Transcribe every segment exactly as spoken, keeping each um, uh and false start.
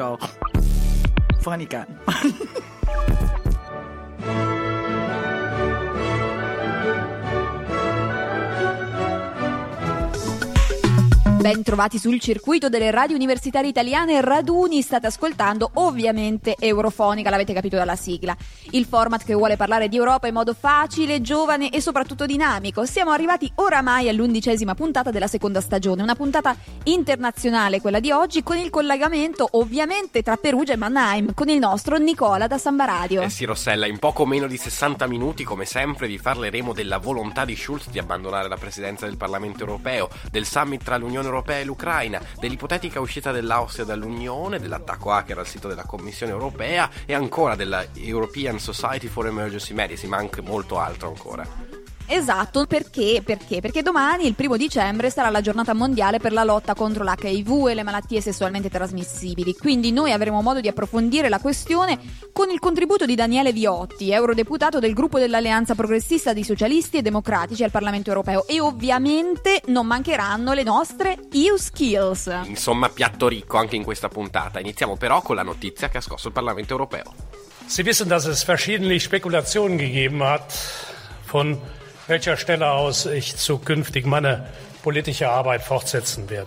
Frau Fonica. Ben trovati sul circuito delle radio universitarie italiane Raduni, state ascoltando ovviamente Eurofonica, l'avete capito dalla sigla. Il format che vuole parlare di Europa in modo facile, giovane e soprattutto dinamico. Siamo arrivati oramai all'undicesima puntata della seconda stagione, una puntata internazionale quella di oggi, con il collegamento ovviamente tra Perugia e Mannheim, con il nostro Nicola da Samba Radio. Eh sì Rossella, in poco meno di sessanta minuti come sempre vi parleremo della volontà di Schulz di abbandonare la presidenza del Parlamento Europeo, del summit tra l'Unione Europea e l'Ucraina, dell'ipotetica uscita dell'Austria dall'Unione, dell'attacco hacker al sito della Commissione Europea e ancora della European Society for Emergency Medicine, ma anche molto altro ancora. Esatto, perché? Perché? Perché domani, il primo dicembre, sarà la giornata mondiale per la lotta contro l'H I V e le malattie sessualmente trasmissibili. Quindi noi avremo modo di approfondire la questione con il contributo di Daniele Viotti, eurodeputato del gruppo dell'Alleanza Progressista di Socialisti e Democratici al Parlamento Europeo. E ovviamente non mancheranno le nostre E U Skills. Insomma, piatto ricco anche in questa puntata. Iniziamo però con la notizia che ha scosso il Parlamento Europeo. Sie wissen, dass es verschiedene Spekulationen gegeben hat, von welcher Stelle aus ich zukünftig meine politische Arbeit fortsetzen werde.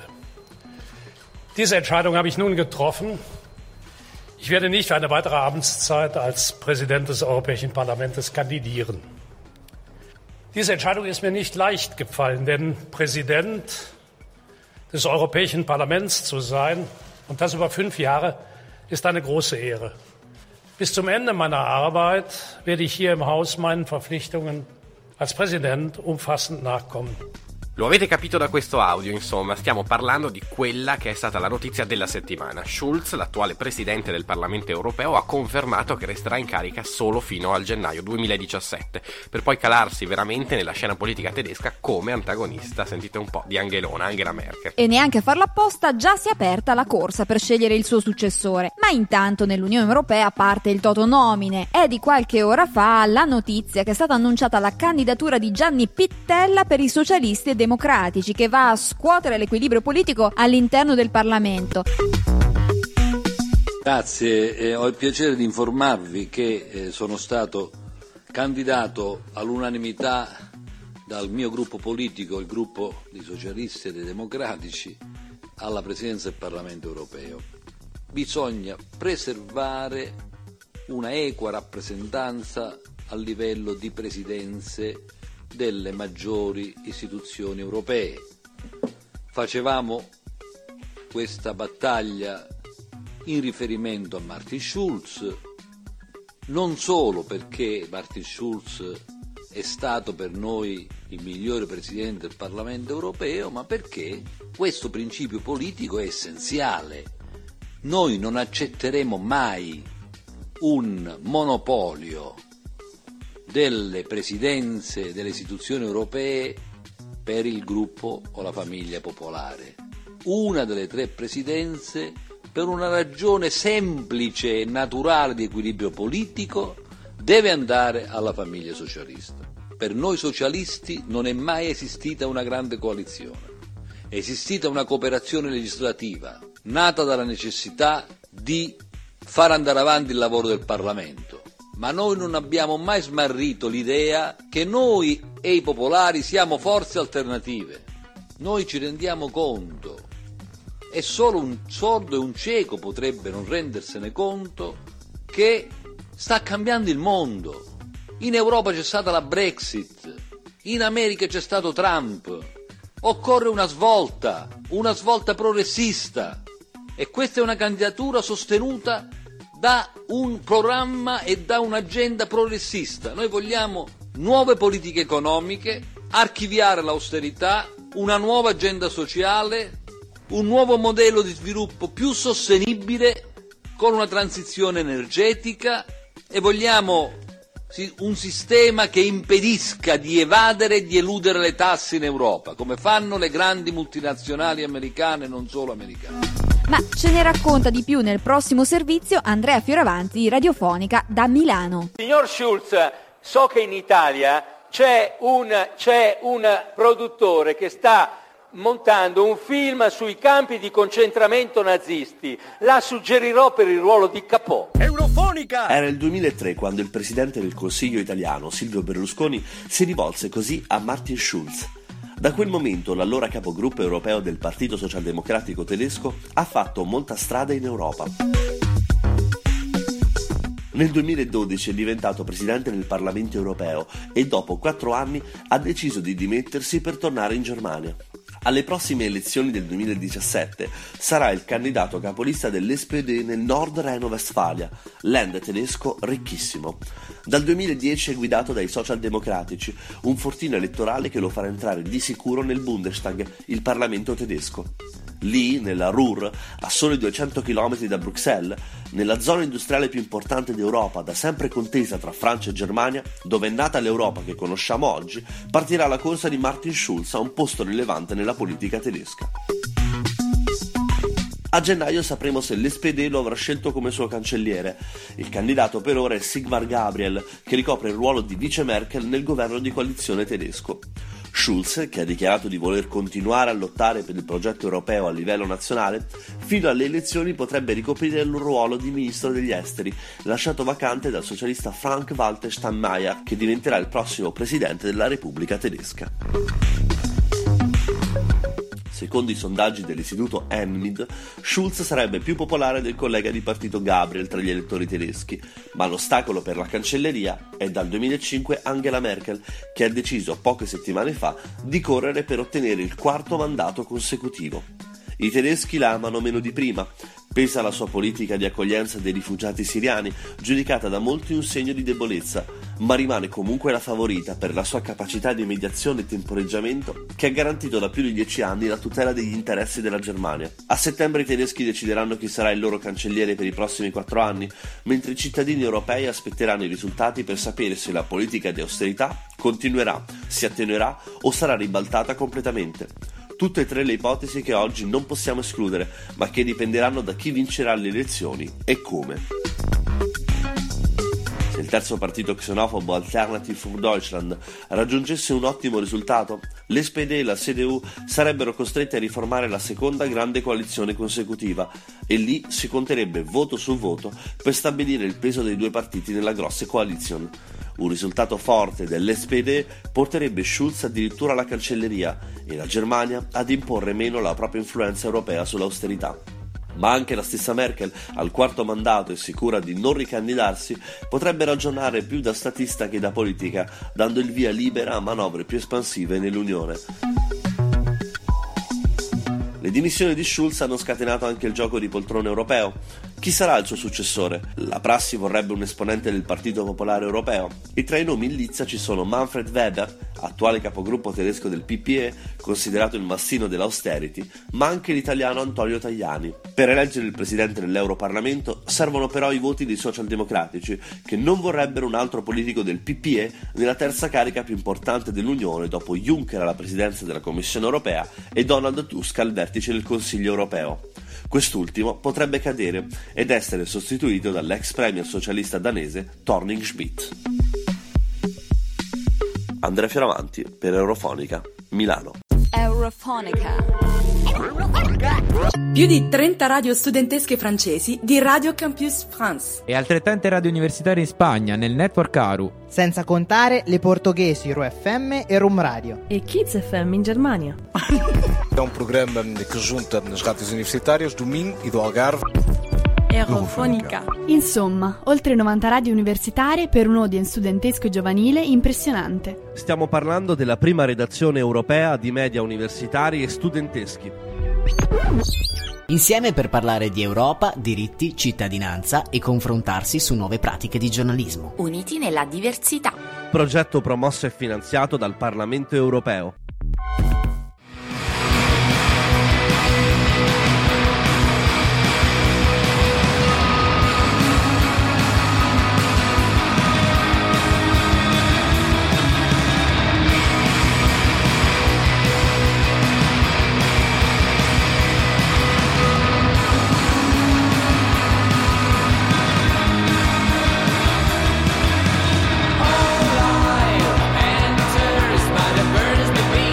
Diese Entscheidung habe ich nun getroffen. Ich werde nicht für eine weitere Amtszeit als Präsident des Europäischen Parlaments kandidieren. Diese Entscheidung ist mir nicht leicht gefallen, denn Präsident des Europäischen Parlaments zu sein, und das über fünf Jahre, ist eine große Ehre. Bis zum Ende meiner Arbeit werde ich hier im Haus meinen Verpflichtungen als Präsident umfassend nachkommen. Lo avete capito da questo audio, insomma, stiamo parlando di quella che è stata la notizia della settimana. Schulz, l'attuale presidente del Parlamento Europeo, ha confermato che resterà in carica solo fino al gennaio duemiladiciassette, per poi calarsi veramente nella scena politica tedesca come antagonista, sentite un po', di Angelona, Angela Merkel. E neanche a farlo apposta già si è aperta la corsa per scegliere il suo successore. Ma intanto nell'Unione Europea parte il totonomine. È di qualche ora fa la notizia che è stata annunciata la candidatura di Gianni Pittella per i socialisti e democratici, che va a scuotere l'equilibrio politico all'interno del Parlamento. Grazie, eh, ho il piacere di informarvi che eh, sono stato candidato all'unanimità dal mio gruppo politico, il gruppo dei socialisti e dei democratici, alla presidenza del Parlamento Europeo. Bisogna preservare una equa rappresentanza a livello di presidenze delle maggiori istituzioni europee. Facevamo questa battaglia in riferimento a Martin Schulz, non solo perché Martin Schulz è stato per noi il migliore presidente del Parlamento europeo, ma perché questo principio politico è essenziale. Noi non accetteremo mai un monopolio delle presidenze delle istituzioni europee per il gruppo o la famiglia popolare. Una delle tre presidenze, per una ragione semplice e naturale di equilibrio politico, deve andare alla famiglia socialista. Per noi socialisti non è mai esistita una grande coalizione, è esistita una cooperazione legislativa nata dalla necessità di far andare avanti il lavoro del Parlamento. Ma noi non abbiamo mai smarrito l'idea che noi e i popolari siamo forze alternative. Noi ci rendiamo conto, e solo un sordo e un cieco potrebbe non rendersene conto, che sta cambiando il mondo. In Europa c'è stata la Brexit, in America c'è stato Trump. Occorre una svolta, una svolta progressista, e questa è una candidatura sostenuta da un programma e da un'agenda progressista. Noi vogliamo nuove politiche economiche, archiviare l'austerità, una nuova agenda sociale, un nuovo modello di sviluppo più sostenibile con una transizione energetica, e vogliamo un sistema che impedisca di evadere e di eludere le tasse in Europa, come fanno le grandi multinazionali americane e non solo americane. Ma ce ne racconta di più nel prossimo servizio Andrea Fioravanti di Radiofonica da Milano. Signor Schulz, so che in Italia c'è un, c'è un produttore che sta montando un film sui campi di concentramento nazisti. La suggerirò per il ruolo di Capò. Eurofonica! Era il duemilatré quando il presidente del Consiglio italiano, Silvio Berlusconi, si rivolse così a Martin Schulz. Da quel momento l'allora capogruppo europeo del Partito Socialdemocratico tedesco ha fatto molta strada in Europa. Nel duemiladodici è diventato presidente del Parlamento europeo e dopo quattro anni ha deciso di dimettersi per tornare in Germania. Alle prossime elezioni del duemiladiciassette sarà il candidato capolista dell'S P D nel Nord Reno-Westfalia, land tedesco ricchissimo. Dal duemiladieci è guidato dai socialdemocratici, un fortino elettorale che lo farà entrare di sicuro nel Bundestag, il Parlamento tedesco. Lì, nella Ruhr, a soli duecento chilometri da Bruxelles, nella zona industriale più importante d'Europa, da sempre contesa tra Francia e Germania, dove è nata l'Europa che conosciamo oggi, partirà la corsa di Martin Schulz a un posto rilevante nella politica tedesca. A gennaio sapremo se l'S P D lo avrà scelto come suo cancelliere. Il candidato per ora è Sigmar Gabriel, che ricopre il ruolo di vice Merkel nel governo di coalizione tedesco. Schulz, che ha dichiarato di voler continuare a lottare per il progetto europeo a livello nazionale, fino alle elezioni potrebbe ricoprire il ruolo di ministro degli esteri, lasciato vacante dal socialista Frank-Walter Steinmeier, che diventerà il prossimo presidente della Repubblica tedesca. Secondo i sondaggi dell'istituto Emnid, Schulz sarebbe più popolare del collega di partito Gabriel tra gli elettori tedeschi, ma l'ostacolo per la cancelleria è dal duemilacinque Angela Merkel, che ha deciso poche settimane fa di correre per ottenere il quarto mandato consecutivo. I tedeschi la amano meno di prima. Pesa la sua politica di accoglienza dei rifugiati siriani, giudicata da molti un segno di debolezza, ma rimane comunque la favorita per la sua capacità di mediazione e temporeggiamento che ha garantito da più di dieci anni la tutela degli interessi della Germania. A settembre i tedeschi decideranno chi sarà il loro cancelliere per i prossimi quattro anni, mentre i cittadini europei aspetteranno i risultati per sapere se la politica di austerità continuerà, si attenuerà o sarà ribaltata completamente. Tutte e tre le ipotesi che oggi non possiamo escludere, ma che dipenderanno da chi vincerà le elezioni e come. Se il terzo partito xenofobo Alternative für Deutschland raggiungesse un ottimo risultato, l'S P D e la C D U sarebbero costrette a riformare la seconda grande coalizione consecutiva e lì si conterebbe voto su voto per stabilire il peso dei due partiti nella grossa coalition. Un risultato forte dell'S P D porterebbe Schulz addirittura alla cancelleria e la Germania ad imporre meno la propria influenza europea sull'austerità. Ma anche la stessa Merkel, al quarto mandato e sicura di non ricandidarsi, potrebbe ragionare più da statista che da politica, dando il via libera a manovre più espansive nell'Unione. Le dimissioni di Schulz hanno scatenato anche il gioco di poltrone europeo. Chi sarà il suo successore? La prassi vorrebbe un esponente del Partito Popolare Europeo e tra i nomi in lizza ci sono Manfred Weber, attuale capogruppo tedesco del P P E, considerato il mastino dell'austerity, ma anche l'italiano Antonio Tajani. Per eleggere il presidente dell'Europarlamento servono però i voti dei socialdemocratici, che non vorrebbero un altro politico del P P E nella terza carica più importante dell'Unione dopo Juncker alla presidenza della Commissione Europea e Donald Tusk al vertice del Consiglio Europeo. Quest'ultimo potrebbe cadere ed essere sostituito dall'ex premier socialista danese Thorning Schmidt. Andrea Fioravanti per Eurofonica, Milano. Eurofonica. Più di trenta radio studentesche francesi di Radio Campus France e altrettante radio universitarie in Spagna nel network Aru, senza contare le portoghesi Ru F M e Rum Radio e Kids F M in Germania. É um programa que junta as rádios universitárias do Minho e do Algarve. Eurofonica. Insomma, oltre novanta radio universitarie per un audience studentesco e giovanile impressionante. Stiamo parlando della prima redazione europea di media universitari e studenteschi. Insieme per parlare di Europa, diritti, cittadinanza e confrontarsi su nuove pratiche di giornalismo. Uniti nella diversità. Progetto promosso e finanziato dal Parlamento europeo. Enters by the bird is the bee.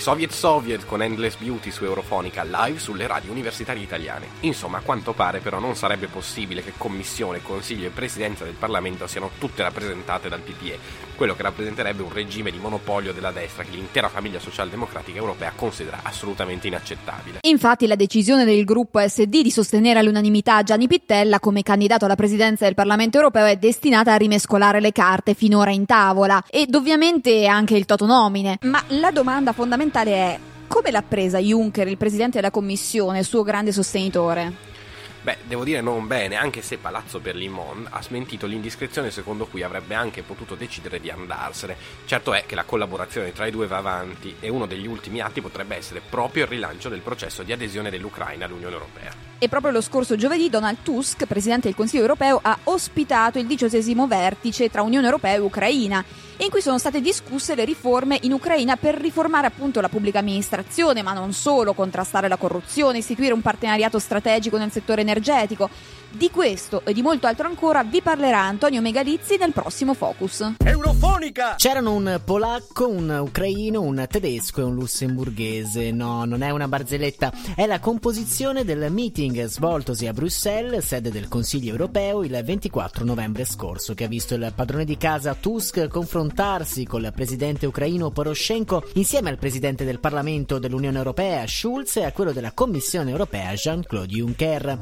Soviet Soviet con Endless Beauty su Eurofonica, live sulle radio universitarie italiane. Insomma, a quanto pare però non sarebbe possibile che Commissione, Consiglio e Presidenza del Parlamento siano tutte rappresentate dal P P E, quello che rappresenterebbe un regime di monopolio della destra che l'intera famiglia socialdemocratica europea considera assolutamente inaccettabile. Infatti la decisione del gruppo S D di sostenere all'unanimità Gianni Pittella come candidato alla presidenza del Parlamento europeo è destinata a rimescolare le carte finora in tavola ed ovviamente anche il totonomine. Ma la domanda fondamentale è: come l'ha presa Juncker, il presidente della Commissione, suo grande sostenitore? Beh, devo dire non bene, anche se Palazzo Berlimon ha smentito l'indiscrezione secondo cui avrebbe anche potuto decidere di andarsene. Certo è che la collaborazione tra i due va avanti e uno degli ultimi atti potrebbe essere proprio il rilancio del processo di adesione dell'Ucraina all'Unione Europea. E proprio lo scorso giovedì Donald Tusk, presidente del Consiglio europeo, ha ospitato il diciannovesimo vertice tra Unione Europea e Ucraina, in cui sono state discusse le riforme in Ucraina per riformare appunto la pubblica amministrazione, ma non solo, contrastare la corruzione, istituire un partenariato strategico nel settore energetico. Di questo e di molto altro ancora vi parlerà Antonio Megalizzi nel prossimo Focus. Eurofonica! C'erano un polacco, un ucraino, un tedesco e un lussemburghese. No, non è una barzelletta, è la composizione del meeting svoltosi a Bruxelles, sede del Consiglio europeo, il ventiquattro novembre scorso, che ha visto il padrone di casa Tusk confrontarsi con il presidente ucraino Poroshenko insieme al presidente del Parlamento dell'Unione Europea Schulz e a quello della Commissione europea Jean-Claude Juncker.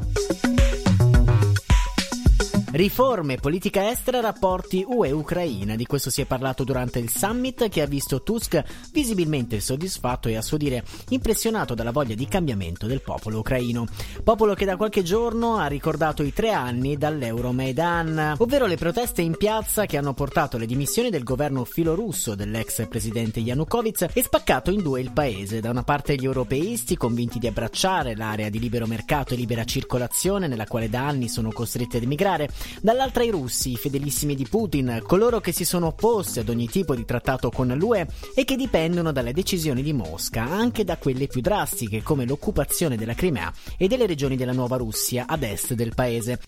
Riforme, politica estera, rapporti U E-Ucraina. Di questo si è parlato durante il summit, che ha visto Tusk visibilmente soddisfatto e, a suo dire, impressionato dalla voglia di cambiamento del popolo ucraino. Popolo che da qualche giorno ha ricordato i tre anni dall'Euromaidan, ovvero le proteste in piazza che hanno portato alle dimissioni del governo filorusso dell'ex presidente Yanukovych e spaccato in due il paese. Da una parte gli europeisti, convinti di abbracciare l'area di libero mercato e libera circolazione nella quale da anni sono costretti ad emigrare, dall'altra i russi, i fedelissimi di Putin, coloro che si sono opposti ad ogni tipo di trattato con l'U E e che dipendono dalle decisioni di Mosca, anche da quelle più drastiche come l'occupazione della Crimea e delle regioni della Nuova Russia ad est del paese.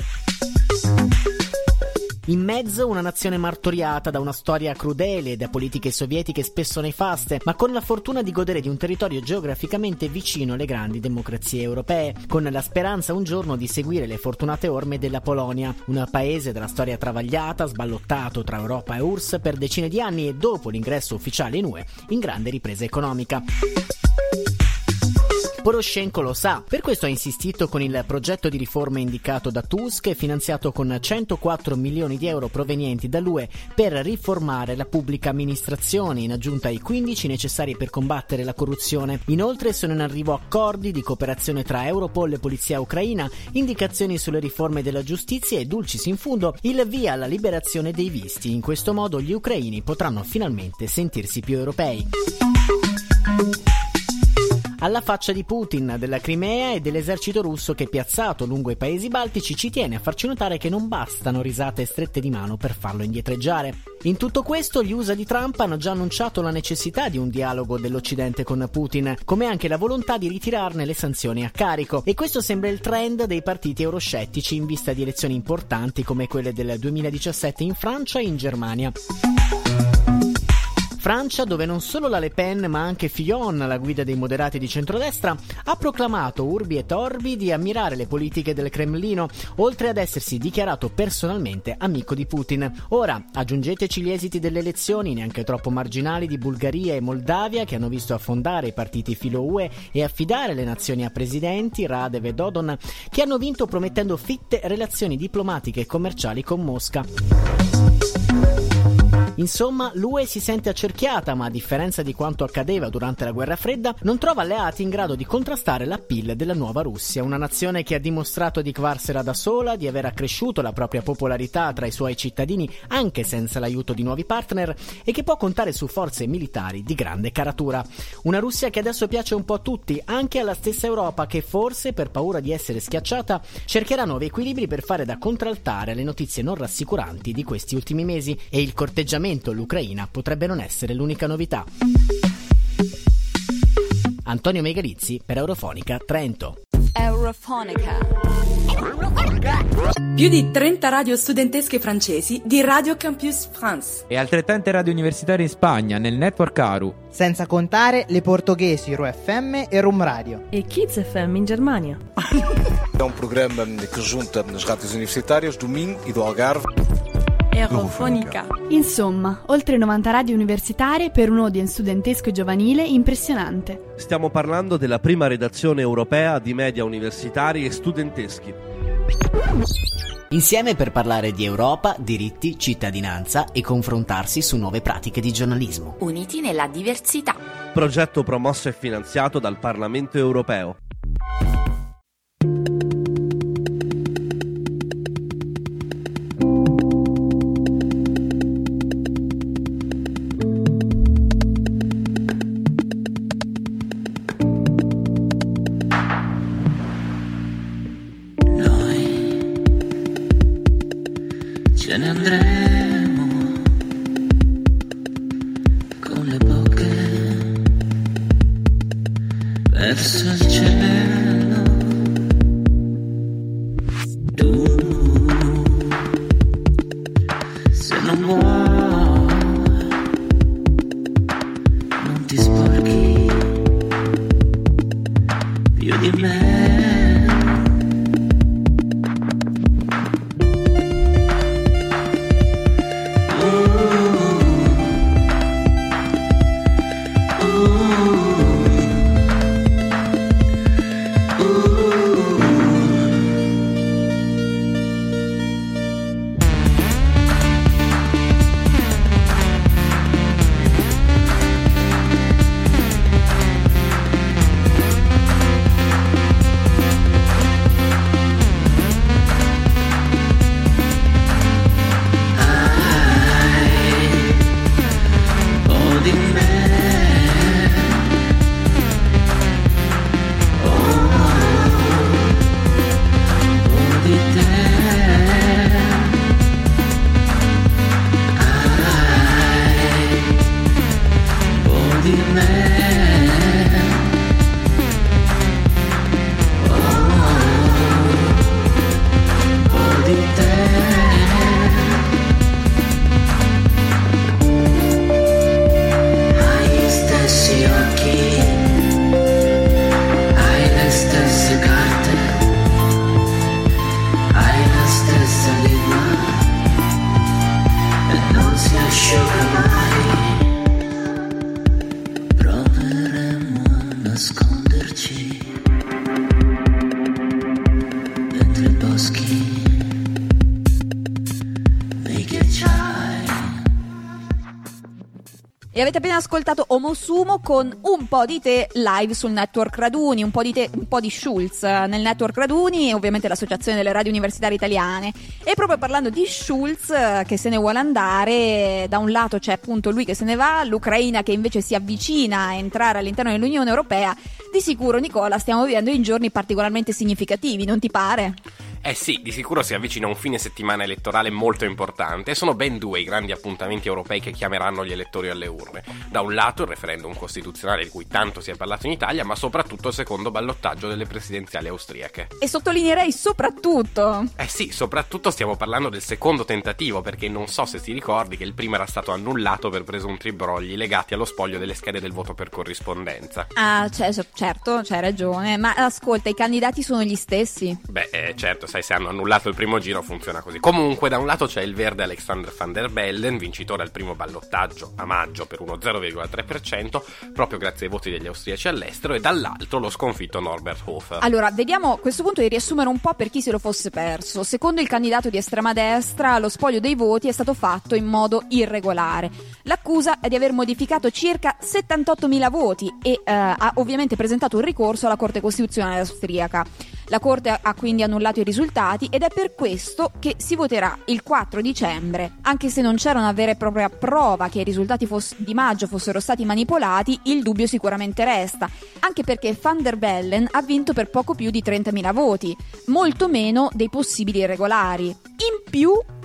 In mezzo una nazione martoriata da una storia crudele e da politiche sovietiche spesso nefaste, ma con la fortuna di godere di un territorio geograficamente vicino alle grandi democrazie europee, con la speranza un giorno di seguire le fortunate orme della Polonia, un paese dalla storia travagliata, sballottato tra Europa e U R S S per decine di anni e dopo l'ingresso ufficiale in U E in grande ripresa economica. Poroshenko lo sa, per questo ha insistito con il progetto di riforme indicato da Tusk e finanziato con centoquattro milioni di euro provenienti dall'U E per riformare la pubblica amministrazione, in aggiunta ai quindici necessari per combattere la corruzione. Inoltre sono in arrivo accordi di cooperazione tra Europol e Polizia Ucraina, indicazioni sulle riforme della giustizia e, dulcis in fundo, il via alla liberazione dei visti. In questo modo gli ucraini potranno finalmente sentirsi più europei. Alla faccia di Putin, della Crimea e dell'esercito russo che, piazzato lungo i paesi baltici, ci tiene a farci notare che non bastano risate strette di mano per farlo indietreggiare. In tutto questo gli U S A di Trump hanno già annunciato la necessità di un dialogo dell'Occidente con Putin, come anche la volontà di ritirarne le sanzioni a carico, e questo sembra il trend dei partiti euroscettici in vista di elezioni importanti come quelle del duemiladiciassette in Francia e in Germania. Francia, dove non solo la Le Pen ma anche Fillon, la guida dei moderati di centrodestra, ha proclamato urbi et orbi di ammirare le politiche del Cremlino, oltre ad essersi dichiarato personalmente amico di Putin. Ora, aggiungeteci gli esiti delle elezioni neanche troppo marginali di Bulgaria e Moldavia, che hanno visto affondare i partiti filo-U E e affidare le nazioni a presidenti, Radev e Dodon, che hanno vinto promettendo fitte relazioni diplomatiche e commerciali con Mosca. Insomma, l'U E si sente accerchiata, ma a differenza di quanto accadeva durante la guerra fredda, non trova alleati in grado di contrastare l'appeal della nuova Russia, una nazione che ha dimostrato di cavarsela da sola, di aver accresciuto la propria popolarità tra i suoi cittadini anche senza l'aiuto di nuovi partner e che può contare su forze militari di grande caratura. Una Russia che adesso piace un po' a tutti, anche alla stessa Europa, che forse, per paura di essere schiacciata, cercherà nuovi equilibri per fare da contraltare alle notizie non rassicuranti di questi ultimi mesi, e il corteggiamento all'Ucraina potrebbe non essere l'unica novità. Antonio Megalizzi per Eurofonica Trento. Eurofonica. Più di trenta radio studentesche francesi di Radio Campus France. E altrettante radio universitarie in Spagna, nel network Aru. Senza contare le portoghesi Ru F M e Rum Radio. E Kids F M in Germania. É um programa que junta as rádios universitárias do Minho e do Algarve. Eurofonica. Insomma, oltre novanta radio universitarie per un audience studentesco giovanile impressionante. Stiamo parlando della prima redazione europea di media universitari e studenteschi. Insieme per parlare di Europa, diritti, cittadinanza e confrontarsi su nuove pratiche di giornalismo. Uniti nella diversità. Progetto promosso e finanziato dal Parlamento europeo. Ce ne andremo con le bocche verso il cielo. Tu, se non vuoi, non ti sporchi più di me. E avete appena ascoltato Omosumo con Un po' di te live sul network Raduni, un po' di te, un po' di Schulz nel network Raduni, ovviamente l'associazione delle radio universitarie italiane. E proprio parlando di Schulz che se ne vuole andare, da un lato c'è appunto lui che se ne va, l'Ucraina che invece si avvicina a entrare all'interno dell'Unione Europea. Di sicuro, Nicola, stiamo vivendo in giorni particolarmente significativi, non ti pare? Eh sì, di sicuro si avvicina un fine settimana elettorale molto importante e sono ben due i grandi appuntamenti europei che chiameranno gli elettori alle urne. Da un lato il referendum costituzionale di cui tanto si è parlato in Italia, ma soprattutto il secondo ballottaggio delle presidenziali austriache. E sottolineerei soprattutto. Eh sì, soprattutto stiamo parlando del secondo tentativo, perché non so se si ricordi che il primo era stato annullato per presunti brogli legati allo spoglio delle schede del voto per corrispondenza. Ah, cioè, certo, c'hai ragione, ma ascolta, i candidati sono gli stessi. Beh, eh, certo, sai, se hanno annullato il primo giro funziona così. Comunque, da un lato c'è il verde Alexander Van der Bellen, vincitore al primo ballottaggio a maggio per uno zero virgola tre per cento, proprio grazie ai voti degli austriaci all'estero, e dall'altro lo sconfitto Norbert Hofer. Allora, vediamo a questo punto di riassumere un po' per chi se lo fosse perso. Secondo il candidato di estrema destra, lo spoglio dei voti è stato fatto in modo irregolare. L'accusa è di aver modificato circa settantottomila voti e eh, ha ovviamente presentato un ricorso alla Corte Costituzionale austriaca. La Corte ha quindi annullato i risultati ed è per questo che si voterà il quattro dicembre. Anche se non c'era una vera e propria prova che i risultati foss- di maggio fossero stati manipolati, il dubbio sicuramente resta, anche perché Van der Bellen ha vinto per poco più di trentamila voti, molto meno dei possibili irregolari. In più,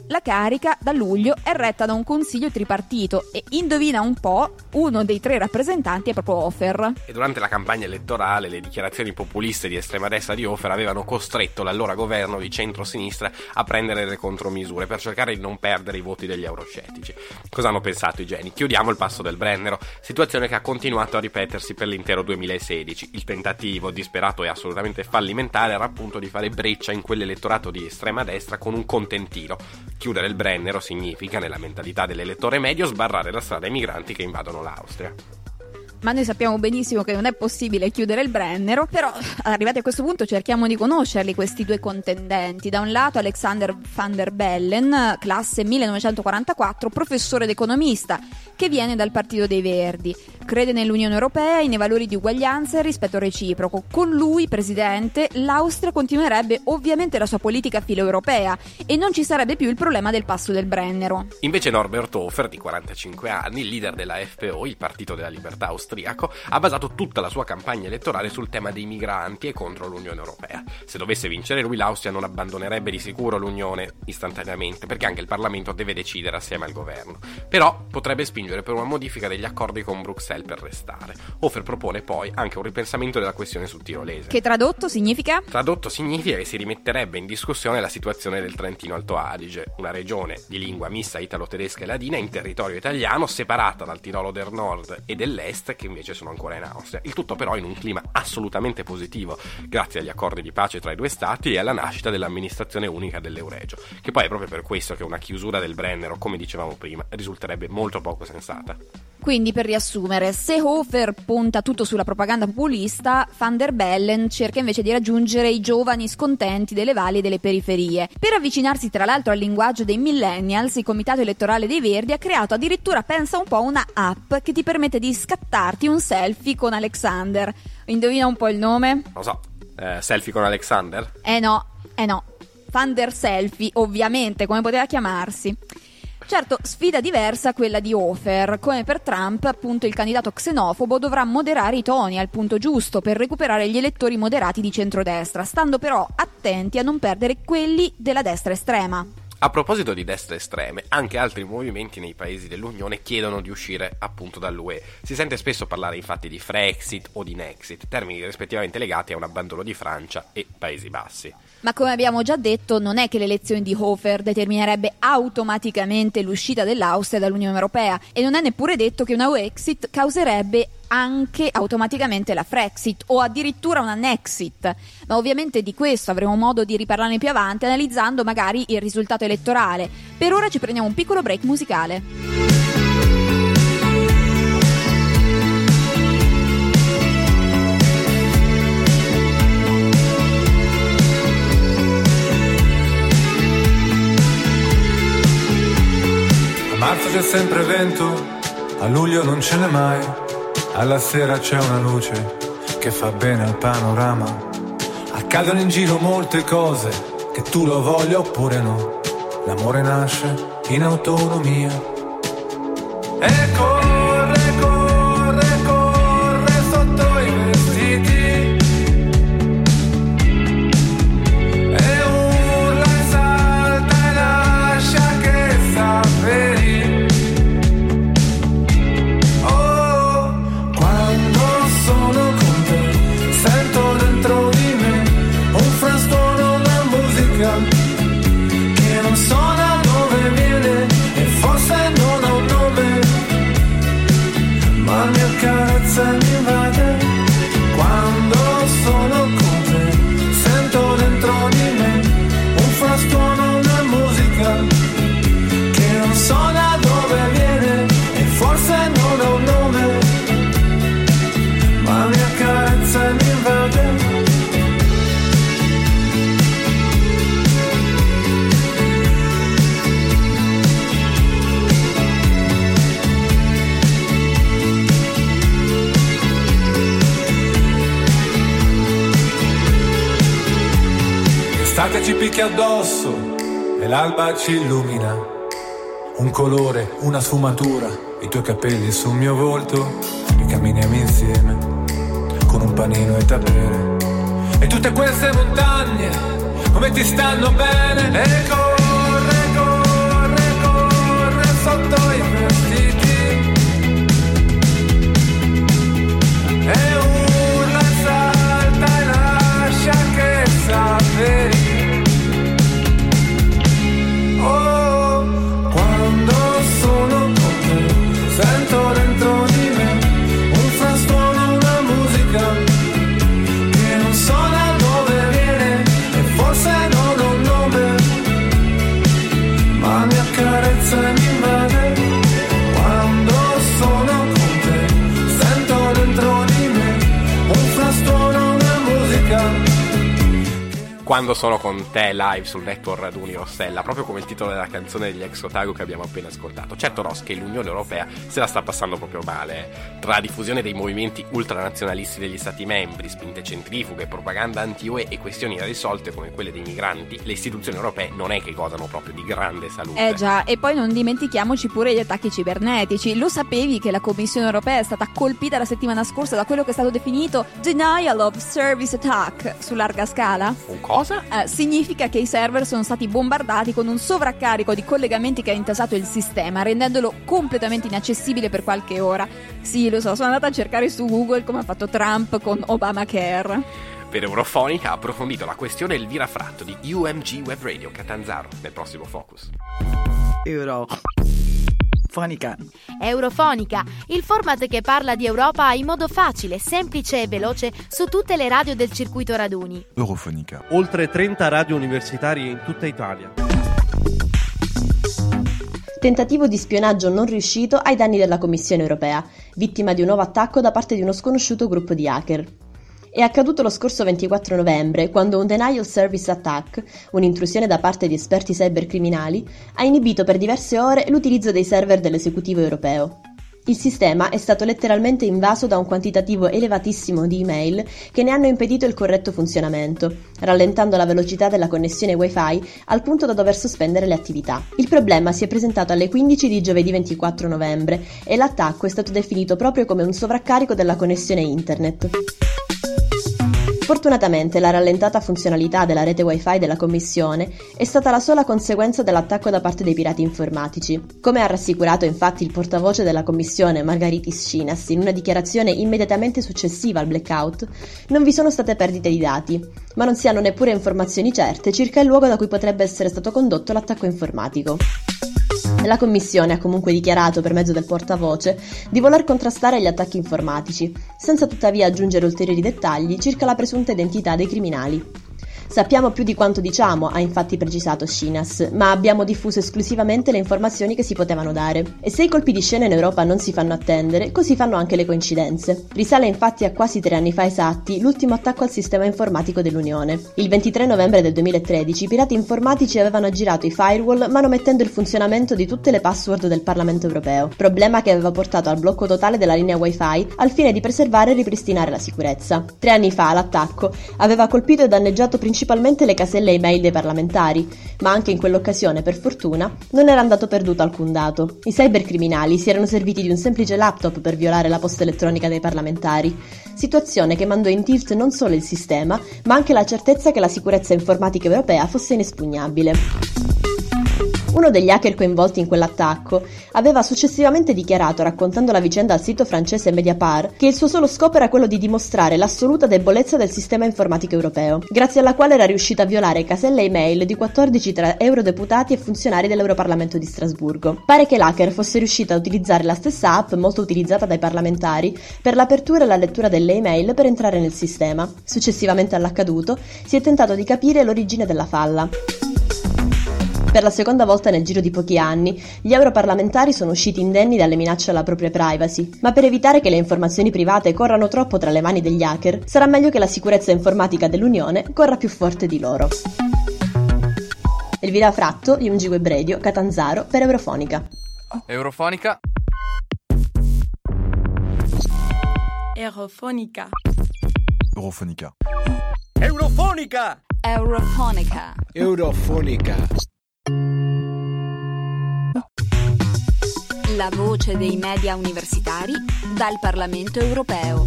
La carica da luglio è retta da un consiglio tripartito e indovina un po', uno dei tre rappresentanti è proprio Hofer. E durante la campagna elettorale le dichiarazioni populiste di estrema destra di Hofer avevano costretto l'allora governo di centro-sinistra a prendere le contromisure per cercare di non perdere i voti degli euroscettici. Cosa hanno pensato i geni? Chiudiamo il passo del Brennero, situazione che ha continuato a ripetersi per l'intero duemilasedici. Il tentativo, disperato e assolutamente fallimentare, era appunto di fare breccia in quell'elettorato di estrema destra con un contentino. Chiudere il Brennero significa, nella mentalità dell'elettore medio, sbarrare la strada ai migranti che invadono l'Austria. Ma noi sappiamo benissimo che non è possibile chiudere il Brennero, però arrivati a questo punto cerchiamo di conoscerli questi due contendenti. Da un lato Alexander van der Bellen, classe millenovecentoquarantaquattro, professore d'economista, che viene dal Partito dei Verdi. Crede nell'Unione Europea e nei valori di uguaglianza e rispetto reciproco. Con lui, presidente, l'Austria continuerebbe ovviamente la sua politica filo-europea e non ci sarebbe più il problema del passo del Brennero. Invece Norbert Hofer, di quarantacinque anni, leader della F P O, il Partito della Libertà austriaco, ha basato tutta la sua campagna elettorale sul tema dei migranti e contro l'Unione Europea. Se dovesse vincere lui, l'Austria non abbandonerebbe di sicuro l'Unione istantaneamente, perché anche il Parlamento deve decidere assieme al governo. Però potrebbe spingere per una modifica degli accordi con Bruxelles per restare. Hofer propone poi anche un ripensamento della questione sul tirolese. Che tradotto significa? Tradotto significa che si rimetterebbe in discussione la situazione del Trentino Alto Adige, una regione di lingua mista italo-tedesca e ladina in territorio italiano, separata dal Tirolo del Nord e dell'Est, che invece sono ancora in Austria. Il tutto però in un clima assolutamente positivo, grazie agli accordi di pace tra i due stati e alla nascita dell'amministrazione unica dell'Euregio, che poi è proprio per questo che una chiusura del Brennero, come dicevamo prima, risulterebbe molto poco sensata. Quindi, per riassumere, se Hofer punta tutto sulla propaganda populista, van der Bellen cerca invece di raggiungere i giovani scontenti delle valli e delle periferie. Per avvicinarsi tra l'altro al linguaggio dei millennials, il Comitato Elettorale dei Verdi ha creato addirittura, pensa un po', una app che ti permette di scattarti un selfie con Alexander. Indovina un po' il nome? Lo so, eh, selfie con Alexander? Eh no, eh no, Van der Selfie, ovviamente, come poteva chiamarsi. Certo, sfida diversa quella di Hofer. Come per Trump, appunto, il candidato xenofobo dovrà moderare i toni al punto giusto per recuperare gli elettori moderati di centrodestra, stando però attenti a non perdere quelli della destra estrema. A proposito di destre estreme, anche altri movimenti nei paesi dell'Unione chiedono di uscire appunto dall'U E. Si sente spesso parlare infatti di Frexit o di Nexit, termini rispettivamente legati a un abbandono di Francia e Paesi Bassi. Ma come abbiamo già detto, non è che l'elezione di Hofer determinerebbe automaticamente l'uscita dell'Austria dall'Unione Europea, e non è neppure detto che una Uexit causerebbe anche automaticamente la Frexit o addirittura una Nexit. Ma ovviamente di questo avremo modo di riparlarne più avanti, analizzando magari il risultato elettorale. Per ora ci prendiamo un piccolo break musicale. A marzo c'è sempre vento, a luglio non ce n'è mai, alla sera c'è una luce che fa bene al panorama. Accadono in giro molte cose, che tu lo voglia oppure no. L'amore nasce in autonomia. E corre, corre, corre sotto i vestiti. E urla e salta e lascia che saperi. Che non so da dove viene e forse non ha un nome, ma mi accarezza e mi invade. Quando sono con te sento dentro di me un frastuono, una musica che non so da dove viene e forse non ha un nome, ma mi accarezza e mi invade. L'estate ci picchia addosso e l'alba ci illumina. Un colore, una sfumatura, i tuoi capelli sul mio volto. E camminiamo insieme con un panino e da bere. E tutte queste montagne come ti stanno bene. E corre, corre quando sono con te live sul network Raduni Rossella, proprio come il titolo della canzone degli ex Otago che abbiamo appena ascoltato. Certo, Ross, che l'Unione Europea se la sta passando proprio male, tra diffusione dei movimenti ultranazionalisti degli stati membri, spinte centrifughe, propaganda anti-U E e questioni irrisolte come quelle dei migranti, le istituzioni europee non è che godano proprio di grande salute. Eh già, e poi non dimentichiamoci pure gli attacchi cibernetici. Lo sapevi che la Commissione Europea è stata colpita la settimana scorsa da quello che è stato definito denial of service attack su larga scala? Un cosa? Eh, significa che i server sono stati bombardati con un sovraccarico di collegamenti che ha intasato il sistema, rendendolo completamente inaccessibile per qualche ora. Sì, lo so, sono andata a cercare su Google come ha fatto Trump con Obamacare. Per Eurofonica ha approfondito la questione Elvira Fratto di U M G Web Radio Catanzaro nel prossimo Focus. Eurofonica. Eurofonica, il format che parla di Europa in modo facile, semplice e veloce su tutte le radio del circuito Raduni. Eurofonica. Oltre trenta radio universitarie in tutta Italia. Tentativo di spionaggio non riuscito ai danni della Commissione Europea, vittima di un nuovo attacco da parte di uno sconosciuto gruppo di hacker. È accaduto lo scorso ventiquattro novembre, quando un denial service attack, un'intrusione da parte di esperti cybercriminali, ha inibito per diverse ore l'utilizzo dei server dell'esecutivo europeo. Il sistema è stato letteralmente invaso da un quantitativo elevatissimo di email che ne hanno impedito il corretto funzionamento, rallentando la velocità della connessione Wi-Fi al punto da dover sospendere le attività. Il problema si è presentato alle quindici di giovedì ventiquattro novembre e l'attacco è stato definito proprio come un sovraccarico della connessione internet. Fortunatamente la rallentata funzionalità della rete Wi-Fi della Commissione è stata la sola conseguenza dell'attacco da parte dei pirati informatici. Come ha rassicurato infatti il portavoce della Commissione Margaritis Schinas in una dichiarazione immediatamente successiva al blackout, non vi sono state perdite di dati, ma non si hanno neppure informazioni certe circa il luogo da cui potrebbe essere stato condotto l'attacco informatico. La Commissione ha comunque dichiarato per mezzo del portavoce di voler contrastare gli attacchi informatici, senza tuttavia aggiungere ulteriori dettagli circa la presunta identità dei criminali. Sappiamo più di quanto diciamo, ha infatti precisato Schinas, ma abbiamo diffuso esclusivamente le informazioni che si potevano dare. E se i colpi di scena in Europa non si fanno attendere, così fanno anche le coincidenze. Risale infatti a quasi tre anni fa esatti l'ultimo attacco al sistema informatico dell'Unione. Il ventitré novembre del duemilatredici i pirati informatici avevano aggirato i firewall manomettendo il funzionamento di tutte le password del Parlamento europeo, problema che aveva portato al blocco totale della linea Wi-Fi al fine di preservare e ripristinare la sicurezza. Tre anni fa l'attacco aveva colpito e danneggiato principalmente le caselle email dei parlamentari, ma anche in quell'occasione, per fortuna, non era andato perduto alcun dato. I cybercriminali si erano serviti di un semplice laptop per violare la posta elettronica dei parlamentari, situazione che mandò in tilt non solo il sistema, ma anche la certezza che la sicurezza informatica europea fosse inespugnabile. Uno degli hacker coinvolti in quell'attacco aveva successivamente dichiarato, raccontando la vicenda al sito francese Mediapart, che il suo solo scopo era quello di dimostrare l'assoluta debolezza del sistema informatico europeo, grazie alla quale era riuscito a violare caselle email di quattordici tra eurodeputati e funzionari dell'Europarlamento di Strasburgo. Pare che l'hacker fosse riuscito a utilizzare la stessa app molto utilizzata dai parlamentari per l'apertura e la lettura delle email per entrare nel sistema. Successivamente all'accaduto si è tentato di capire l'origine della falla. Per la seconda volta nel giro di pochi anni, gli europarlamentari sono usciti indenni dalle minacce alla propria privacy, ma per evitare che le informazioni private corrano troppo tra le mani degli hacker, sarà meglio che la sicurezza informatica dell'Unione corra più forte di loro. Elvira Fratto, U M G Web Radio, Catanzaro, per Eurofonica. Eurofonica. Eurofonica. Eurofonica. Eurofonica. Eurofonica. Eurofonica. La voce dei media universitari dal Parlamento europeo.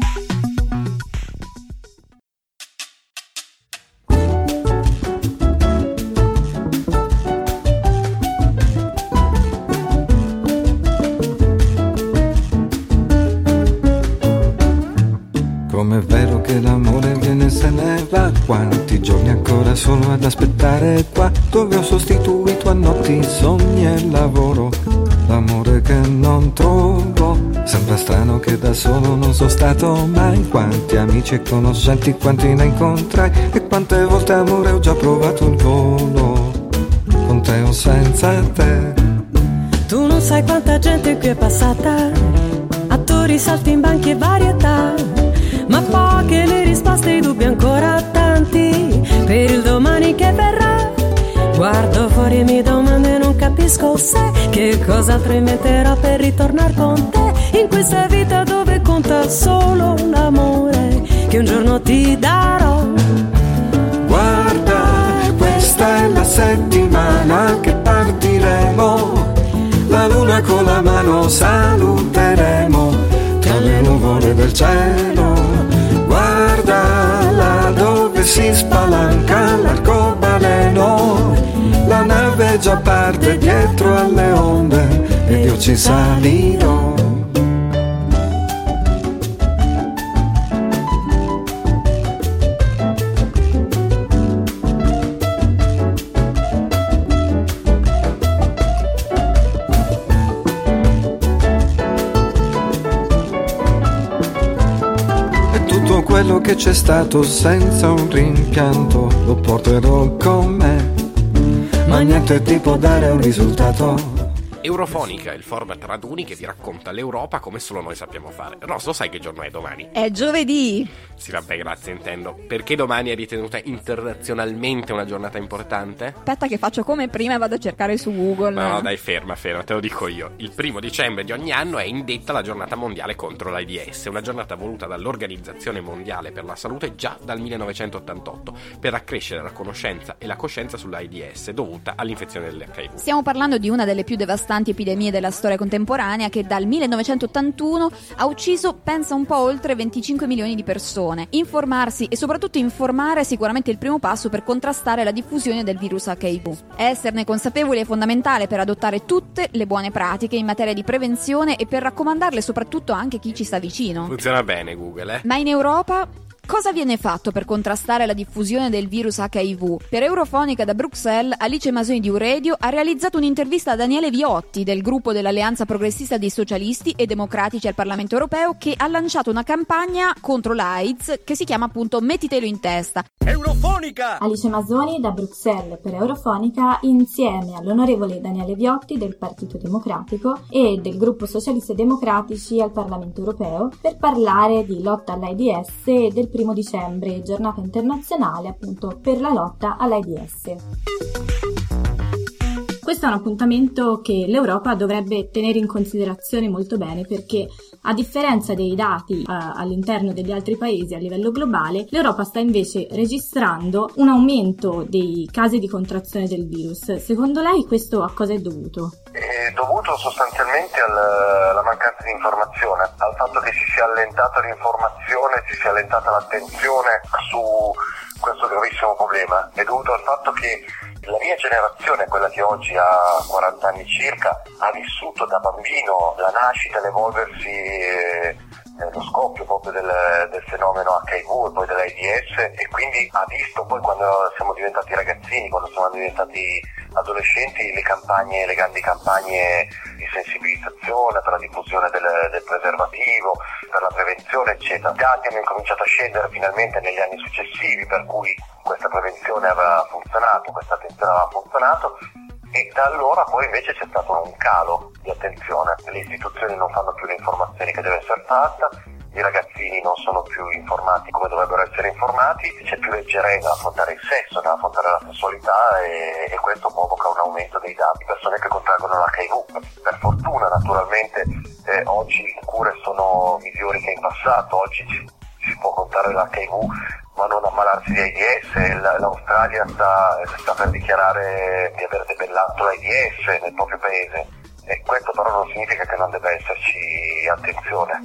Com'è vero che l'amore viene e se ne va, quanti giorni ancora solo ad aspettare qua, dove ho sostituito a notti sogni e lavoro, l'amore che non trovo. Sembra strano che da solo non sono stato mai, quanti amici e conoscenti, quanti ne incontrai, e quante volte amore ho già provato il volo, con te o senza te. Tu non sai quanta gente qui è passata, attori, salti in banchi e varietà, ma poche le risposte, i dubbi ancora tanti. per il domani che verrà. Guardo fuori e mi domando e non capisco se che cos'altro inventerò per ritornare con te in questa vita dove conta solo l'amore che un giorno ti darò. Guarda, questa è la settimana che partiremo, la luna con la mano saluteremo tra le nuvole del cielo. Guarda là dove si spalanca l'arcobaleno, la nave già parte dietro alle onde ed io ci salirò. Quello che c'è stato senza un rimpianto lo porterò con me, ma niente ti può dare un risultato. Eurofonica, il format raduni che vi racconta l'Europa come solo noi sappiamo fare. Ross, lo sai che giorno è domani? È giovedì. Sì, vabbè, grazie, intendo. Perché domani è ritenuta internazionalmente una giornata importante? Aspetta che faccio come prima e vado a cercare su Google. Ma no, dai, ferma, ferma, te lo dico io. Il primo dicembre di ogni anno è indetta la giornata mondiale contro l'AIDS, una giornata voluta dall'Organizzazione Mondiale per la Salute già dal millenovecentottantotto per accrescere la conoscenza e la coscienza sull'AIDS dovuta all'infezione dell'H I V. Stiamo parlando di una delle più devastanti epidemie della storia contemporanea che dal millenovecentottantuno ha ucciso, pensa un po', oltre venticinque milioni di persone. Informarsi e soprattutto informare è sicuramente il primo passo per contrastare la diffusione del virus H I V. Esserne consapevoli è fondamentale per adottare tutte le buone pratiche in materia di prevenzione e per raccomandarle soprattutto anche a chi ci sta vicino. Funziona bene Google, eh? Ma in Europa cosa viene fatto per contrastare la diffusione del virus H I V? Per Eurofonica da Bruxelles, Alice Masoni di Uredio ha realizzato un'intervista a Daniele Viotti del gruppo dell'Alleanza Progressista dei Socialisti e Democratici al Parlamento Europeo, che ha lanciato una campagna contro l'AIDS che si chiama appunto Mettitelo in testa. Eurofonica! Alice Masoni da Bruxelles per Eurofonica insieme all'onorevole Daniele Viotti del Partito Democratico e del gruppo Socialisti e Democratici al Parlamento Europeo per parlare di lotta all'AIDS e del primo dicembre, giornata internazionale appunto per la lotta all'AIDS. Questo è un appuntamento che l'Europa dovrebbe tenere in considerazione molto bene, perché a differenza dei dati eh, all'interno degli altri paesi a livello globale, l'Europa sta invece registrando un aumento dei casi di contrazione del virus. Secondo lei questo a cosa è dovuto? È dovuto sostanzialmente al, alla mancanza di informazione, al fatto che si sia allentata l'informazione, si sia allentata l'attenzione su questo gravissimo problema. È dovuto al fatto che la mia generazione, quella che oggi ha quaranta anni circa, ha vissuto da bambino la nascita, l'evolversi, eh, lo scoppio proprio del, del fenomeno H I V e poi dell'AIDS, e quindi ha visto poi, quando siamo diventati ragazzini, quando siamo diventati adolescenti, le campagne, le grandi campagne di sensibilizzazione per la diffusione del, del preservativo, per la prevenzione, eccetera. I dati hanno incominciato a scendere finalmente negli anni successivi, per cui questa prevenzione aveva funzionato, questa attenzione aveva funzionato, e da allora poi invece c'è stato un calo di attenzione. Le istituzioni non fanno più le informazioni che deve essere fatta, i ragazzini non sono più informati come dovrebbero essere informati, c'è più leggerezza nell'affrontare il sesso, nell'affrontare la sessualità, e, e questo provoca un aumento dei dati, persone che contraggono l'H I V. Per fortuna, naturalmente, eh, oggi le cure sono migliori che in passato, oggi ci, si può contare l'H I V ma non ammalarsi di AIDS. L'Australia sta, sta per dichiarare di aver debellato l'AIDS nel proprio paese, e questo però non significa che non debba esserci attenzione.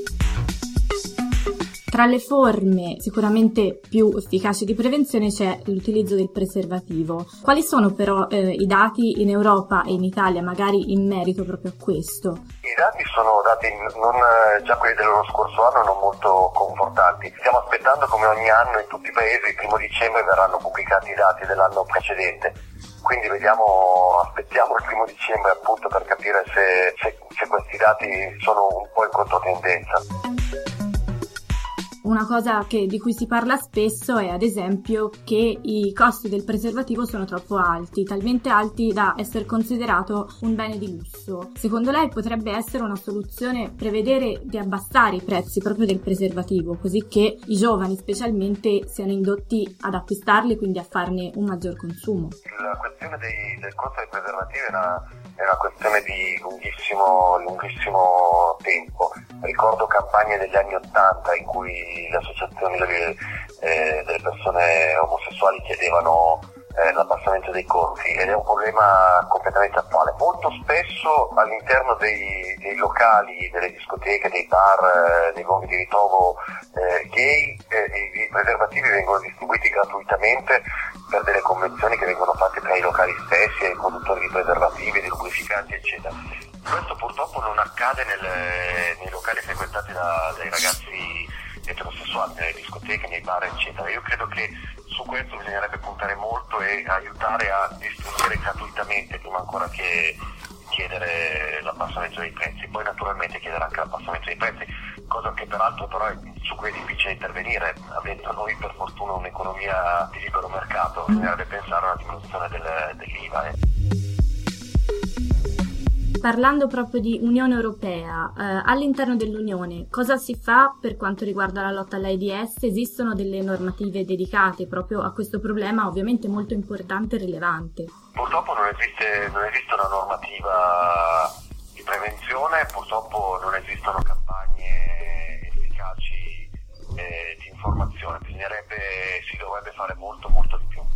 Tra le forme sicuramente più efficaci di prevenzione c'è l'utilizzo del preservativo. Quali sono però eh, i dati in Europa e in Italia, magari in merito proprio a questo? I dati sono dati non, già quelli dello scorso anno, non molto confortanti. Stiamo aspettando, come ogni anno in tutti i paesi, il primo dicembre verranno pubblicati i dati dell'anno precedente. Quindi vediamo, aspettiamo il primo dicembre appunto per capire se, se, se questi dati sono un po' in controtendenza. Una cosa che, di cui si parla spesso è ad esempio che i costi del preservativo sono troppo alti, talmente alti da essere considerato un bene di lusso. Secondo lei potrebbe essere una soluzione prevedere di abbassare i prezzi proprio del preservativo, così che i giovani specialmente siano indotti ad acquistarli, quindi a farne un maggior consumo? La questione dei, del costo dei preservativi è una, è una questione di lunghissimo, lunghissimo tempo. Ricordo campagne degli anni Ottanta in cui le associazioni delle, eh, delle persone omosessuali chiedevano eh, l'abbassamento dei costi, ed è un problema completamente attuale. Molto spesso all'interno dei, dei locali, delle discoteche, dei bar, eh, dei luoghi di ritrovo eh, gay, eh, i, i preservativi vengono distribuiti gratuitamente per delle convenzioni che vengono fatte tra i locali stessi e i produttori di preservativi, dei lubrificanti, eccetera. Questo purtroppo non accade nelle, nei locali frequentati da, dai ragazzi eterosessuali, nelle discoteche, nei bar, eccetera. Io credo che su questo bisognerebbe puntare molto e aiutare a distribuire gratuitamente prima ancora che chiedere l'abbassamento dei prezzi. Poi naturalmente chiedere anche l'abbassamento dei prezzi, cosa che peraltro però è, su cui è difficile intervenire, avendo noi per fortuna un'economia di libero mercato. Bisognerebbe pensare a una diminuzione del, dell'I V A. Eh. Parlando proprio di Unione Europea, eh, all'interno dell'Unione cosa si fa per quanto riguarda la lotta all'AIDS? Esistono delle normative dedicate proprio a questo problema, ovviamente molto importante e rilevante? Purtroppo non esiste, non esiste una normativa di prevenzione, purtroppo non esistono campagne efficaci eh, di informazione. Bisognerebbe, si dovrebbe fare molto molto di più.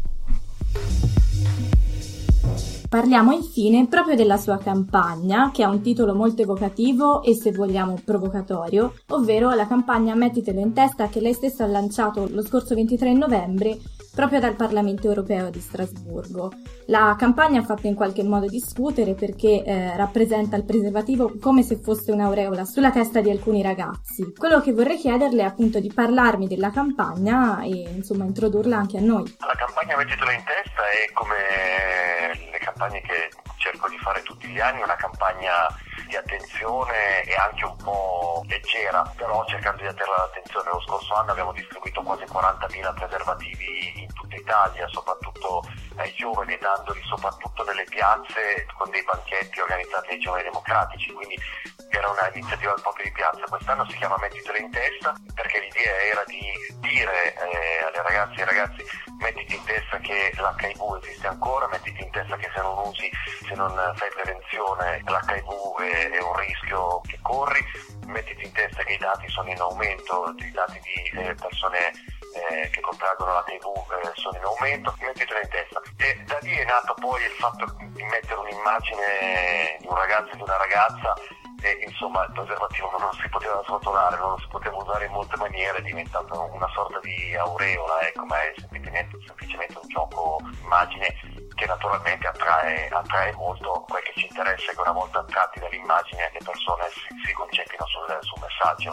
Parliamo infine proprio della sua campagna, che ha un titolo molto evocativo e, se vogliamo, provocatorio, ovvero la campagna Mettitelo in testa, che lei stessa ha lanciato lo scorso ventitré novembre proprio dal Parlamento Europeo di Strasburgo. La campagna ha fatto in qualche modo discutere perché eh, rappresenta il preservativo come se fosse un'aureola sulla testa di alcuni ragazzi. Quello che vorrei chiederle è appunto di parlarmi della campagna e insomma introdurla anche a noi. La campagna Mettitelo in testa è, come le campagne che cerco di fare tutti gli anni, una campagna di attenzione e anche un po' leggera, però cercando di attirare l'attenzione. Lo scorso anno abbiamo distribuito quasi quarantamila preservativi in tutta Italia, soprattutto ai giovani, dandoli soprattutto nelle piazze con dei banchetti organizzati dai giovani democratici, quindi era un'iniziativa proprio di piazza. Quest'anno si chiama Mettitelo in testa perché l'idea era di dire eh, alle ragazze e ai ragazzi: mettiti in testa che l'H I V esiste ancora, mettiti in testa che se non usi, se non fai prevenzione, l'H I V è, è un rischio che corri, mettiti in testa che i dati sono in aumento, i dati di eh, persone eh, che contraggono l'H I V eh, sono in aumento, mettitelo in testa. E da lì è nato poi il fatto di mettere un'immagine di un ragazzo e di una ragazza. E insomma il preservativo non si poteva srotolare, non si poteva usare in molte maniere, è diventato una sorta di aureola, ecco, ma è semplicemente, semplicemente un gioco immagine che naturalmente attrae, attrae molto. Quel che ci interessa è che una volta attratti dall'immagine le persone si, si concentrino sul, sul messaggio.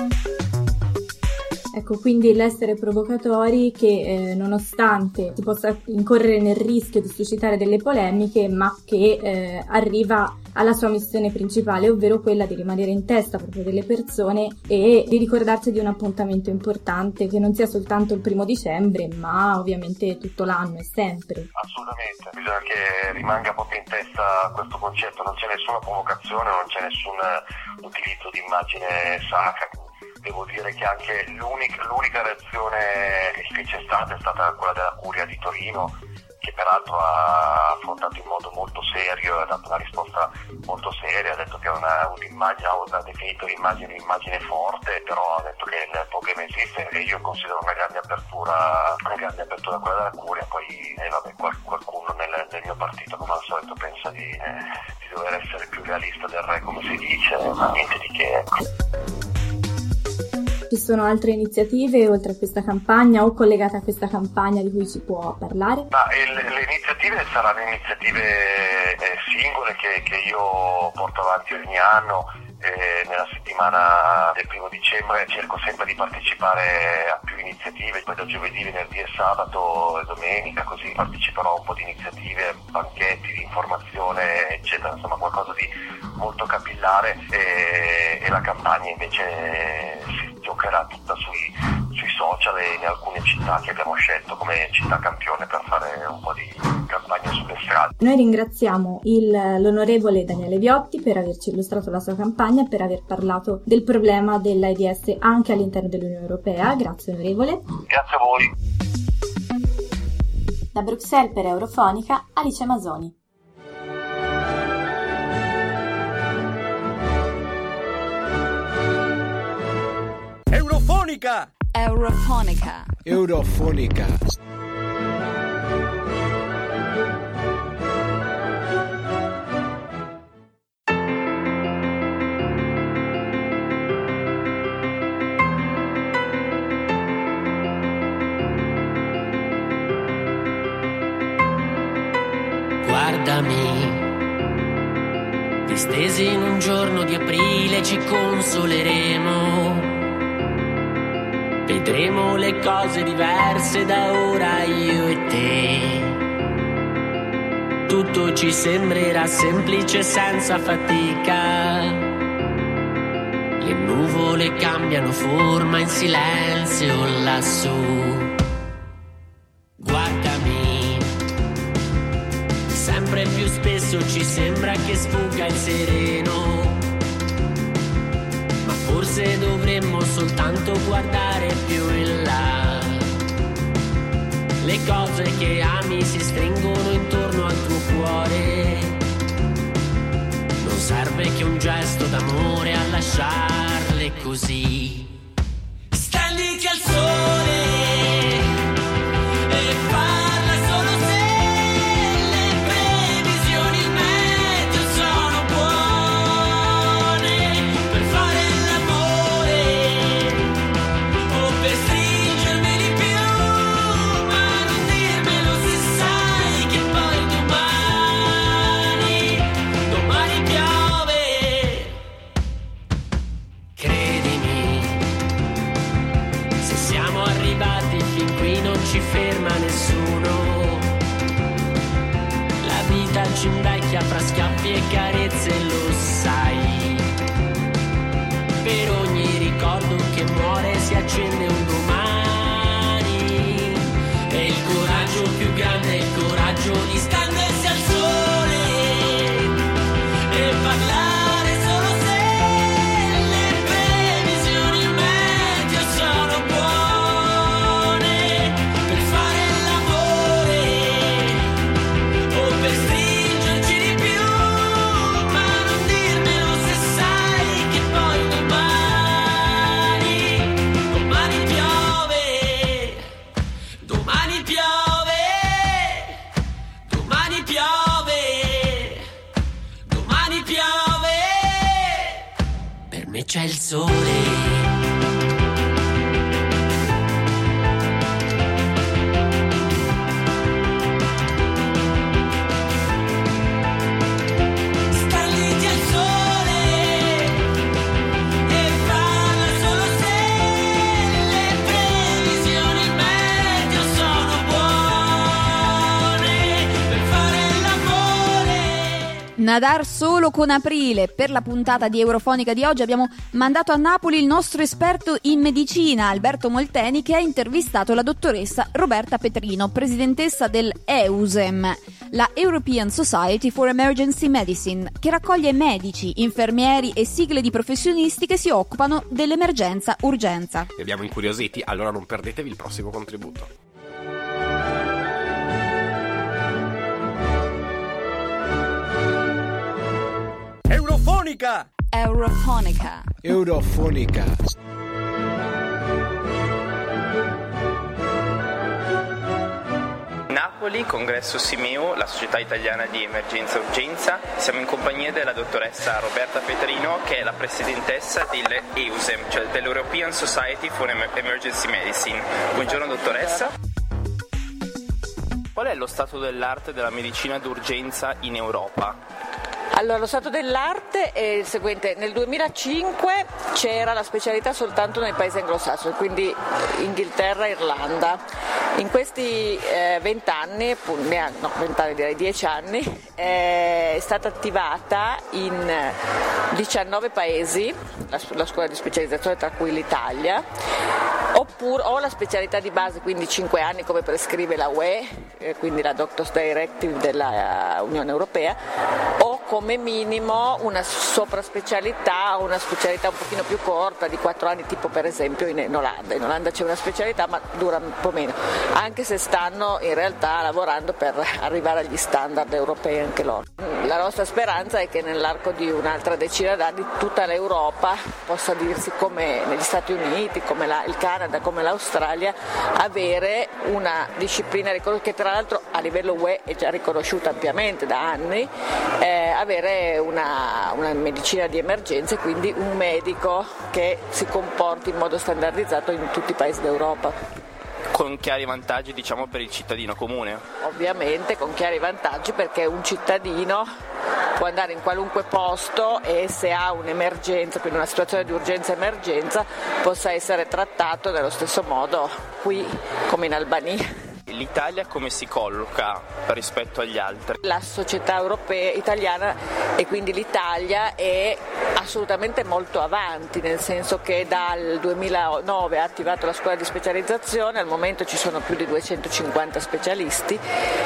Ecco, quindi l'essere provocatori che eh, nonostante si possa incorrere nel rischio di suscitare delle polemiche, ma che eh, arriva alla sua missione principale, ovvero quella di rimanere in testa proprio delle persone e di ricordarsi di un appuntamento importante che non sia soltanto il primo dicembre, ma ovviamente tutto l'anno e sempre. Assolutamente, bisogna che rimanga proprio in testa questo concetto, non c'è nessuna provocazione, non c'è nessun utilizzo di immagine sacra. Devo dire che anche l'unica, l'unica reazione che c'è stata è stata quella della Curia di Torino, che peraltro ha affrontato in modo molto serio e ha dato una risposta molto seria, ha detto che è una, un'immagine, ha definito l'immagine un'immagine forte, però ha detto che il problema esiste e io considero una grande apertura, una grande apertura quella della Curia. Poi eh, vabbè, qualcuno nel, nel mio partito come al solito pensa di, eh, di dover essere più realista del re, come si dice, ma niente di che, ecco. Ci sono altre iniziative oltre a questa campagna o collegate a questa campagna di cui si può parlare? Ma eh, le, le iniziative saranno iniziative eh, singole che, che io porto avanti ogni anno. Eh, nella settimana del primo dicembre cerco sempre di partecipare a più iniziative, poi da giovedì, venerdì e sabato e domenica, così parteciperò a un po' di iniziative, banchetti di informazione eccetera, insomma qualcosa di molto capillare, e, e la campagna invece si giocherà tutta sui, sui social e in alcune città che abbiamo scelto come città campione per fare un po' di campagna sulle strade. Noi ringraziamo il, l'onorevole Daniele Viotti per averci illustrato la sua campagna e per aver parlato del problema dell'AIDS anche all'interno dell'Unione Europea. Grazie onorevole. Grazie a voi. Da Bruxelles per Eurofonica, Alice Masoni. Eurofonica! Eurofonica. Eurofonica. Guardami, distesi in un giorno di aprile ci consoleremo. Vedremo le cose diverse da ora, io e te. Tutto ci sembrerà semplice senza fatica. Le nuvole cambiano forma in silenzio lassù. Guardami, sempre più spesso ci sembra che sfugga il sereno. Ma forse dovremmo soltanto guardare più in là. Le cose che ami si stringono intorno al tuo cuore. Non serve che un gesto d'amore a lasciarle così. Stenditi al sole e parla solo se le previsioni il meteo sono buone per fare l'amore o per stringermi di più, ma non dirmelo se sai che poi domani, domani piove. Credimi, se siamo arrivati fin qui non ci ferma nessuno. La vita ci invecchia fra schiaffi e carezze, lo sai. Per ogni ricordo che muore si accende un domani. E il coraggio più grande è il coraggio di stendersi al sole e parlare solo se le previsioni meteo sono buone per fare l'amore o per stringerci di più, ma non dirmelo se sai che poi domani, domani piove, domani piove, domani piove, domani piove, per me c'è il sole. Stenditi al sole e parla solo se le previsioni meteo sono buone per fare l'amore. Nadar solo con aprile. Per la puntata di Eurofonica di oggi abbiamo mandato a Napoli il nostro esperto in medicina, Alberto Molteni, che ha intervistato la dottoressa Roberta Petrino, presidentessa del E U S E M, la European Society for Emergency Medicine, che raccoglie medici, infermieri e sigle di professionisti che si occupano dell'emergenza urgenza. Vi abbiamo incuriositi? Allora non perdetevi il prossimo contributo. Eurofonica! Eurofonica. Eurofonica. Napoli, Congresso Simeo, la Società Italiana di Emergenza Urgenza. Siamo in compagnia della dottoressa Roberta Petrino, che è la presidentessa dell'E U S E M, cioè dell'European Society for Emergency Medicine. Buongiorno dottoressa. Qual è lo stato dell'arte della medicina d'urgenza in Europa? Allora, lo stato dell'arte è il seguente: nel duemilacinque c'era la specialità soltanto nei paesi anglosassoni, quindi Inghilterra e Irlanda. In questi vent'anni, eh, no, vent'anni direi dieci anni, eh, è stata attivata in diciannove paesi la, la scuola di specializzazione, tra cui l'Italia, oppure o la specialità di base, quindi cinque anni come prescrive la U E, eh, quindi la Doctors Directive della uh, Unione Europea, o come minimo una sopra-specialità o una specialità un pochino più corta di quattro anni, tipo per esempio in, in Olanda. In Olanda c'è una specialità ma dura un po' meno, anche se stanno in realtà lavorando per arrivare agli standard europei anche loro. La nostra speranza è che nell'arco di un'altra decina d'anni tutta l'Europa possa dirsi, come negli Stati Uniti, come la, il Canada, come l'Australia, avere una disciplina che tra l'altro a livello U E è già riconosciuta ampiamente da anni, eh, avere una, una medicina di emergenza e quindi un medico che si comporti in modo standardizzato in tutti i paesi d'Europa. Con chiari vantaggi, diciamo, per il cittadino comune? Ovviamente con chiari vantaggi, perché un cittadino può andare in qualunque posto e se ha un'emergenza, quindi una situazione di urgenza-emergenza, possa essere trattato nello stesso modo qui come in Albania. L'Italia come si colloca rispetto agli altri? La società europea italiana e quindi l'Italia è assolutamente molto avanti, nel senso che dal duemilanove ha attivato la scuola di specializzazione, al momento ci sono più di duecentocinquanta specialisti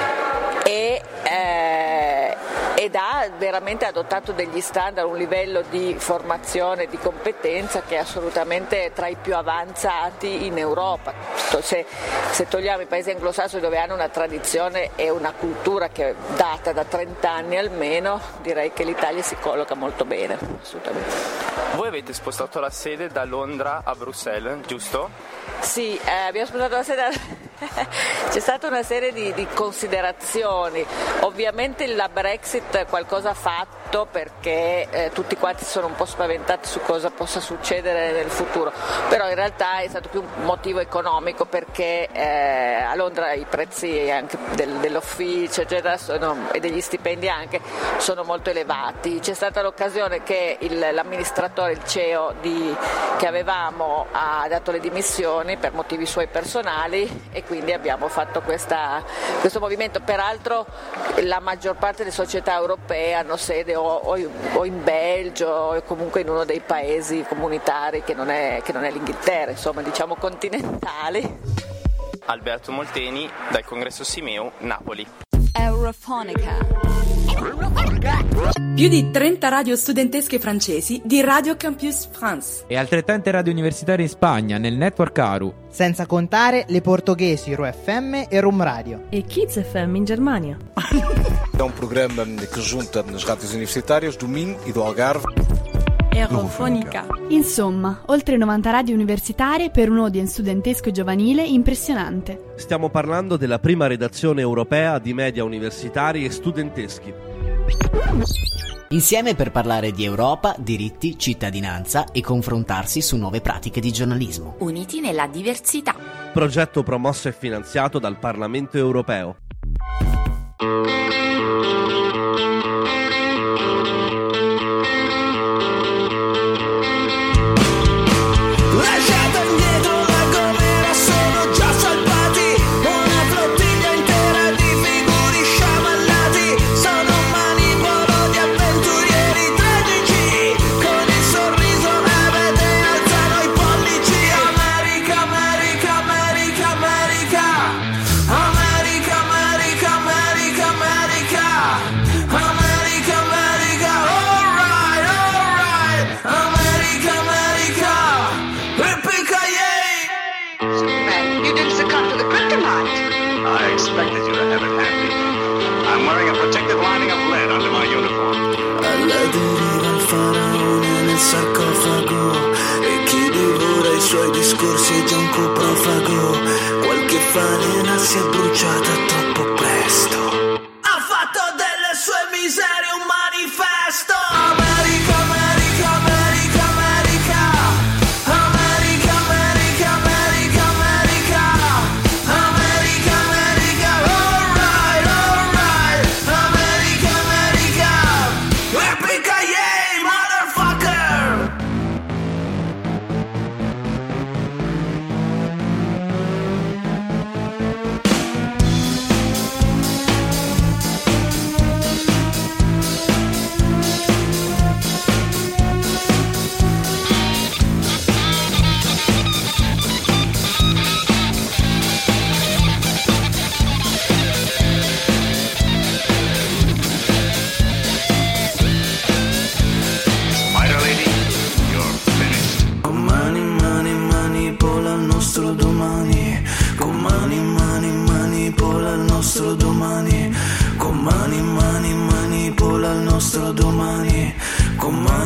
e eh, ed ha veramente adottato degli standard, un livello di formazione, di competenza che è assolutamente tra i più avanzati in Europa. Se, se togliamo i paesi anglosassoni, dove hanno una tradizione e una cultura che è data da trenta anni almeno, direi che l'Italia si colloca molto bene, assolutamente. Voi avete spostato la sede da Londra a Bruxelles, giusto? Sì, eh, abbiamo spostato la sede, c'è stata una serie di, di considerazioni. Ovviamente la Brexit qualcosa ha fatto, perché eh, tutti quanti sono un po' spaventati su cosa possa succedere nel futuro, però in realtà è stato più un motivo economico, perché eh, a Londra i prezzi anche del, dell'officio eccetera, sono, e degli stipendi anche sono molto elevati. C'è stata l'occasione che il, l'amministratore, il C E O di, che avevamo ha dato le dimissioni per motivi suoi personali e quindi abbiamo fatto questa, questo movimento. Peraltro la maggior parte delle società europee hanno sede o, o, o in Belgio o comunque in uno dei paesi comunitari che non è, che non è l'Inghilterra, insomma diciamo continentali. Alberto Molteni dal Congresso Simeo, Napoli. Eurofonica. Più di trenta radio studentesche francesi di Radio Campus France. E altrettante radio universitarie in Spagna, nel network Aru. Senza contare le portoghesi Ru F M e Rum Radio. E Kids F M in Germania. É um programa que junta as rádios universitárias do Minho e do Algarve. Eurofonica. Insomma, oltre novanta radio universitarie per un audience studentesco e giovanile impressionante. Stiamo parlando della prima redazione europea di media universitari e studenteschi. Insieme per parlare di Europa, diritti, cittadinanza e confrontarsi su nuove pratiche di giornalismo. Uniti nella diversità. Progetto promosso e finanziato dal Parlamento europeo. Sarcofago e chi divora i suoi discorsi è già un coprofago. Qualche falena si è bruciata troppo presto. Ha fatto delle sue miserie un manifesto. America, America, America, America. America, America, America, America. America, America, alright, alright. America, America.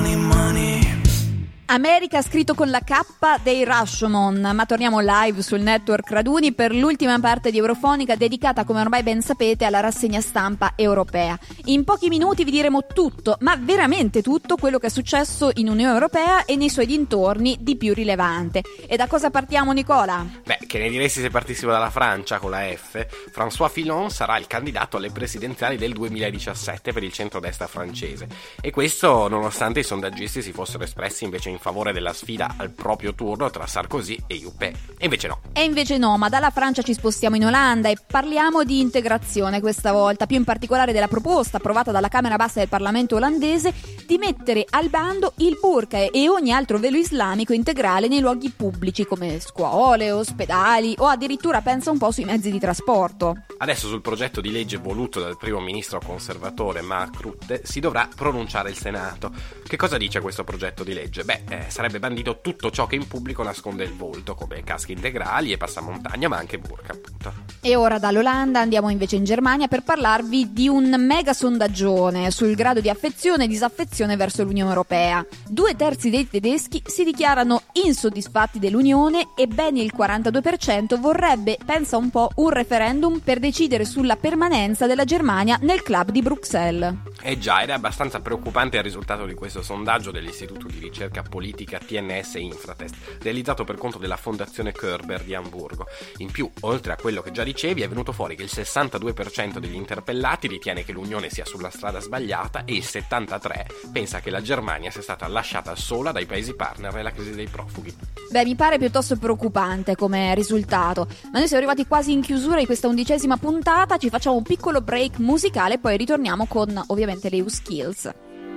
money, money. America scritto con la K dei Rashomon, ma torniamo live sul network Raduni per l'ultima parte di Eurofonica dedicata, come ormai ben sapete, alla rassegna stampa europea. In pochi minuti vi diremo tutto, ma veramente tutto, quello che è successo in Unione Europea e nei suoi dintorni di più rilevante. E da cosa partiamo, Nicola? Beh, che ne diresti se partissimo dalla Francia con la F? François Fillon sarà il candidato alle presidenziali del duemiladiciassette per il centrodestra francese, e questo nonostante i sondaggisti si fossero espressi invece in favore della sfida al proprio turno tra Sarkozy e Juppé. E invece no. E invece no, ma dalla Francia ci spostiamo in Olanda e parliamo di integrazione questa volta, più in particolare della proposta approvata dalla Camera Bassa del Parlamento olandese di mettere al bando il burka e ogni altro velo islamico integrale nei luoghi pubblici come scuole, ospedali o addirittura, pensa un po', sui mezzi di trasporto. Adesso sul progetto di legge voluto dal primo ministro conservatore Mark Rutte si dovrà pronunciare il Senato. Che cosa dice questo progetto di legge? Beh, eh, sarebbe bandito tutto ciò che in pubblico nasconde il volto, come caschi integrali e passamontagna, ma anche burka, appunto. E ora dall'Olanda andiamo invece in Germania per parlarvi di un mega sondaggione sul grado di affezione e disaffezione verso l'Unione Europea. Due terzi dei tedeschi si dichiarano insoddisfatti dell'Unione e ben il quarantadue per cento vorrebbe, pensa un po', un referendum per decidere sulla permanenza della Germania nel club di Bruxelles. Eh già, ed è abbastanza preoccupante il risultato di questo sondaggio dell'Istituto di Ricerca Politica T N S Infratest, realizzato per conto della Fondazione Körber di Amburgo. In più, oltre a quello che già dicevi, è venuto fuori che il sessantadue per cento degli interpellati ritiene che l'Unione sia sulla strada sbagliata e il settantatré per cento pensa che la Germania sia stata lasciata sola dai paesi partner nella crisi dei profughi. Beh, mi pare piuttosto preoccupante come risultato, ma noi siamo arrivati quasi in chiusura di questa undicesima puntata, ci facciamo un piccolo break musicale e poi ritorniamo con ovviamente le U-Skills.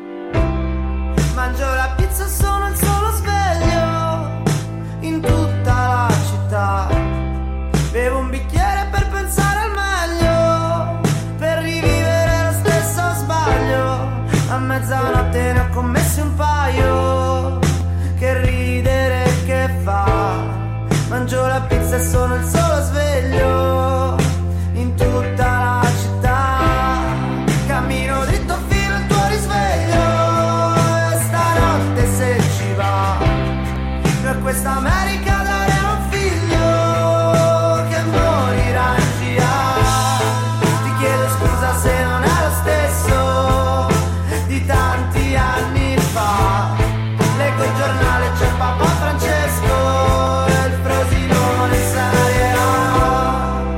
Mangio la pizza, sono il solo sveglio in tutta la città. Bevo un bicchiere per pensare al meglio, per rivivere lo stesso sbaglio. A mezzanotte ne ho commessi un paio, che ridere che fa. Mangio la pizza e sono il solo sveglio in tutta la città. Cammino dritto fino al tuo risveglio, se ci va, per questa America dare a un figlio che morirà in G A. Ti chiedo scusa se non è lo stesso di tanti anni fa. Leggo il giornale, c'è Papa Francesco e il Frosinone Serie A.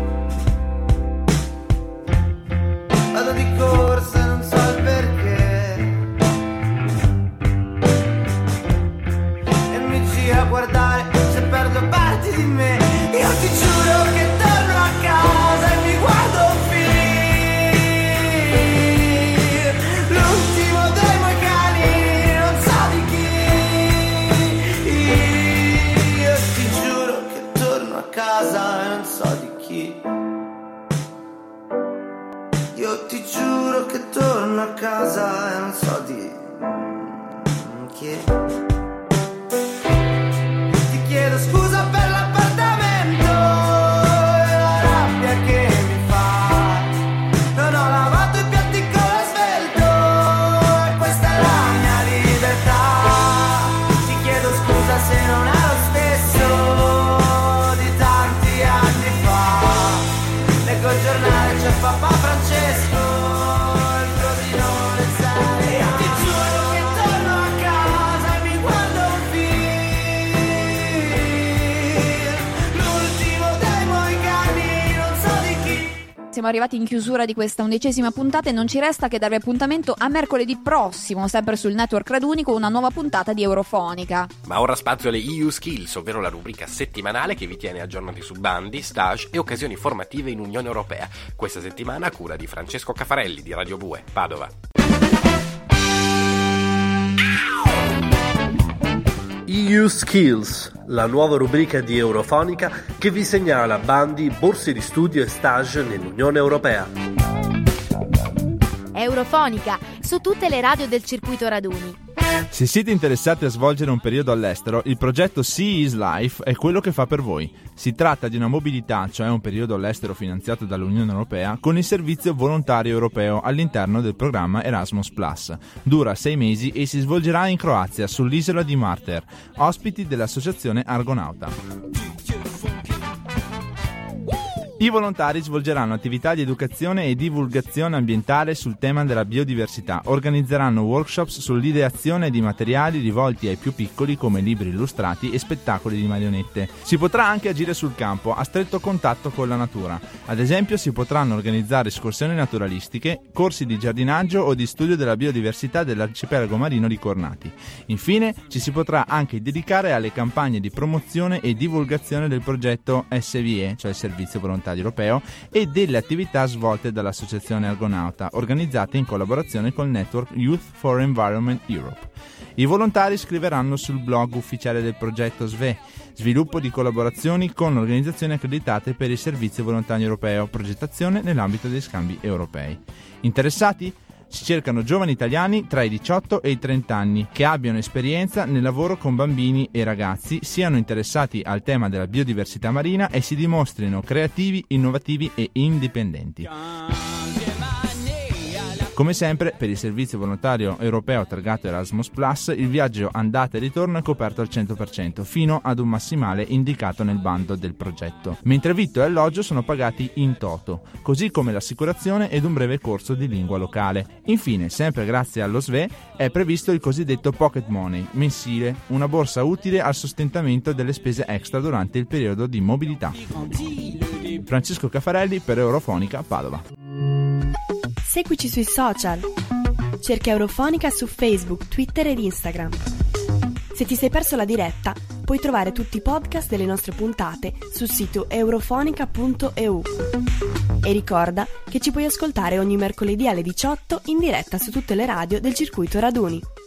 Vado di corsa e non so il perché, a guardare se perdo parti di me. Io ti giuro che torno a casa e mi guardo un film, l'ultimo dei moicani, non so di chi. Io ti giuro che torno a casa e non so di chi. Io ti giuro che torno a casa e non so di chi. Chiedo scusa per l'appartamento e la rabbia che mi fa. Non ho lavato i piatti con lo svelto e questa è la mia libertà. Ti chiedo scusa se non è lo stesso di tanti anni fa. Leggo il giornale, c'è Papa Francesco, il Frosinone Serie A. Ti giuro che torno a casa e mi guardo un film, siamo arrivati in chiusura di questa undicesima puntata e non ci resta che darvi appuntamento a mercoledì prossimo, sempre sul network Raduni, con una nuova puntata di Eurofonica. Ma ora spazio alle E U Skills, ovvero la rubrica settimanale che vi tiene aggiornati su bandi, stage e occasioni formative in Unione Europea. Questa settimana a cura di Francesco Caffarelli di Radio Bue, Padova. E U Skills, la nuova rubrica di Eurofonica che vi segnala bandi, borse di studio e stage nell'Unione Europea. Eurofonica, su tutte le radio del circuito Raduni. Se siete interessati a svolgere un periodo all'estero, il progetto Sea is Life è quello che fa per voi. Si tratta di una mobilità, cioè un periodo all'estero finanziato dall'Unione Europea, con il servizio volontario europeo all'interno del programma Erasmus plus. Dura sei mesi e si svolgerà in Croazia, sull'isola di Marter, ospiti dell'associazione Argonauta. I volontari svolgeranno attività di educazione e divulgazione ambientale sul tema della biodiversità, organizzeranno workshops sull'ideazione di materiali rivolti ai più piccoli come libri illustrati e spettacoli di marionette. Si potrà anche agire sul campo, a stretto contatto con la natura. Ad esempio si potranno organizzare escursioni naturalistiche, corsi di giardinaggio o di studio della biodiversità dell'arcipelago marino di Cornati. Infine ci si potrà anche dedicare alle campagne di promozione e divulgazione del progetto S V E, cioè il Servizio Volontario Europeo, e delle attività svolte dall'associazione Argonauta, organizzate in collaborazione col network Youth for Environment Europe. I volontari scriveranno sul blog ufficiale del progetto S V E, sviluppo di collaborazioni con organizzazioni accreditate per il Servizio Volontario Europeo, progettazione nell'ambito degli scambi europei. Interessati? Si cercano giovani italiani tra i diciotto e i trenta anni che abbiano esperienza nel lavoro con bambini e ragazzi, siano interessati al tema della biodiversità marina e si dimostrino creativi, innovativi e indipendenti. Come sempre, per il servizio volontario europeo targato Erasmus plus, il viaggio andata e ritorno è coperto al cento per cento, fino ad un massimale indicato nel bando del progetto, mentre vitto e alloggio sono pagati in toto, così come l'assicurazione ed un breve corso di lingua locale. Infine, sempre grazie allo S V E, è previsto il cosiddetto Pocket Money mensile, una borsa utile al sostentamento delle spese extra durante il periodo di mobilità. Francesco Caffarelli per Eurofonica Padova. Seguici sui social. Cerca Eurofonica su Facebook, Twitter ed Instagram. Se ti sei perso la diretta, puoi trovare tutti i podcast delle nostre puntate sul sito eurofonica punto e u. E ricorda che ci puoi ascoltare ogni mercoledì alle diciotto in diretta su tutte le radio del circuito Raduni.